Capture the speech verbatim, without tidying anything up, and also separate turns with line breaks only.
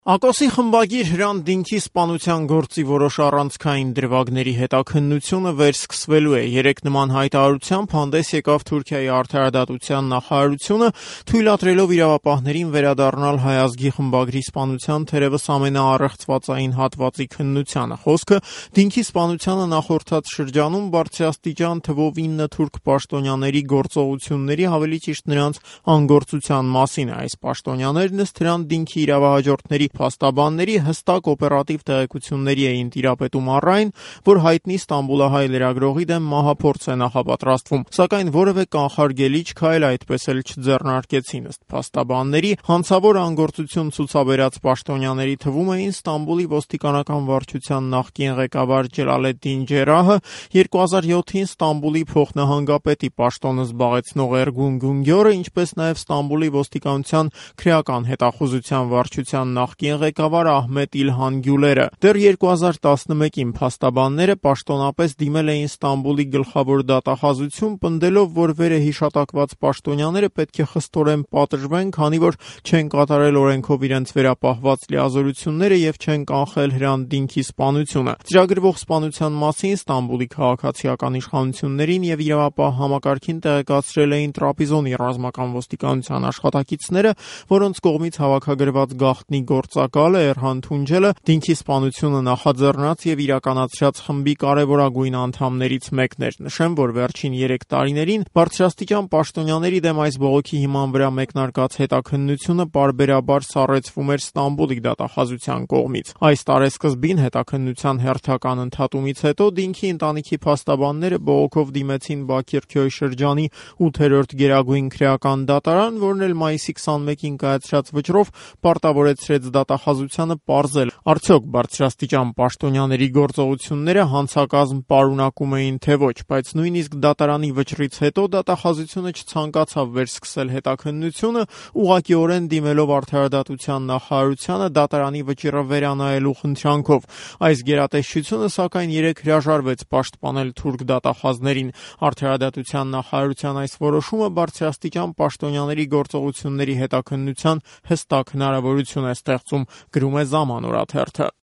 Ակոսի խմբագիր Հրանտ Դինքի սպանության գործի որոշ առանցքային դրվագների հետաքննությունը վերսկսվելու է։ Երեկ նման հայտարարությամբ հանդես եկավ Թուրքիայի արդարադատության նախարարությունը, թույլատրելով իրավապահներին վերադառնալ Հայ ազգի խմբագրի սպանության թերևս ամենաառեղծվածային հատվածի քննությանը։ Խոսքը Դինքի սպանությանը նախորդած շրջանում բարձրաստիճան թվով ինը թուրք պաշտոնյաների գործողությունների, ավելի ճիշտ նրանց անգործության մասին է։ Այս պաշտոնյաներն ըստ Հրանտ Դինքի իրավահաջորդների փաստաբանների հստակ օպերատիվ տեղեկությունների էին տիրապետում առ այն, որ հայտնի ստամբուլահայ լրագրողի դեմ մահափորձ է նախապատրաստվում, սակայն որևէ կանխարգելիչ քայլ այդպես էլ չձեռնարկեցին։ Ըստ փաստաբանների, հանցավոր անգործություն ցուցաբերած պաշտոնյաների թվում էին Ստամբուլի ոստիկանական վարչության նախկին ղեկավար Ջելալեդդին Ջերահը, երկու հազար յոթին Ստամբուլի փոխնահանգապետի պաշտոնը զբաղեցնող Էրգուն Գունգյորը, ինչպես նաև Ստամբուլի ոստիկանության քրեական հետախուզության վարչության նախկին ղեկավար Ահմեդ Իլհան Գյուլերը։ Դեռ երկու հազար տասնմեկին փաստաբանները պաշտոնապես դիմել էին Ստամբուլի գլխավոր դատախազություն, պնդելով, որ վերը հիշատակված պաշտոնյաները պետք է խստորեն պատժվեն, քանի որ չեն կատարել օրենքով իրենց վերապահված լիազորությունները եւ չեն կանխել Հրանտ Դինքի սպանությունը։ Ծրագրվող սպանության մասին Ստամբուլի քաղաքացիական իշխանություններին եւ իրավապահ համակարգին տեղեկացրել էին Տրապիզոնի ռազմական ոստիկանության աշխատակիցները, որոնց կողմից հավաքագրված գաղտնի գործակալը Էրհան Թունջելը Դինքի սպանությունը նախաձեռնած եւ իրականացրած խմբի կարևորագույն անդամներից մեկն էր։ Նշեմ, որ վերջին երեք տարիներին բարձրաստիճան պաշտոնյաների դեմ այս բողոքի հիման վրա մեկնարկած հետաքննությունը պարբերաբար սառեցվում էր Ստամբուլի դատախազության կողմից։ Այս տարեսկզբին հետաքննության հերթական ընդհատումից հետո Դինքի ընտանիքի փաստաբանները բողոքով դիմեցին Բաքիրքյոյ շրջանի ութերորդ գերագույն քրեական դատարան, որն էլ մայիսի քսանմեկին կայացրած վճռով պարտավորեցրեց դատախազությանը պարզել, արդյոք բարձրաստիճան պաշտոնյաների գործողությունները հանցակազմ պարունակում էին թե ոչ, բայց նույնիսկ դատարանի վճռից հետո դատախազությունը չցանկացավ վերսկսել հետաքննությունը, ուղղակիորեն դիմելով արդարադատության նախարարությանը դատարանի վճիռը վերանայելու խնդրանքով։ Այս գերատեսչությունը սակայն երեկ հրաժարվեց պաշտպանել թուրք դատախազներին։ Արդարադատության նախարարության այս որոշումը բարձրաստիճան պաշտոնյաների գործողությունների հետաքննության հստակ հնարավորություն է ստեղծում, գրում է Zaman օրաթերթը։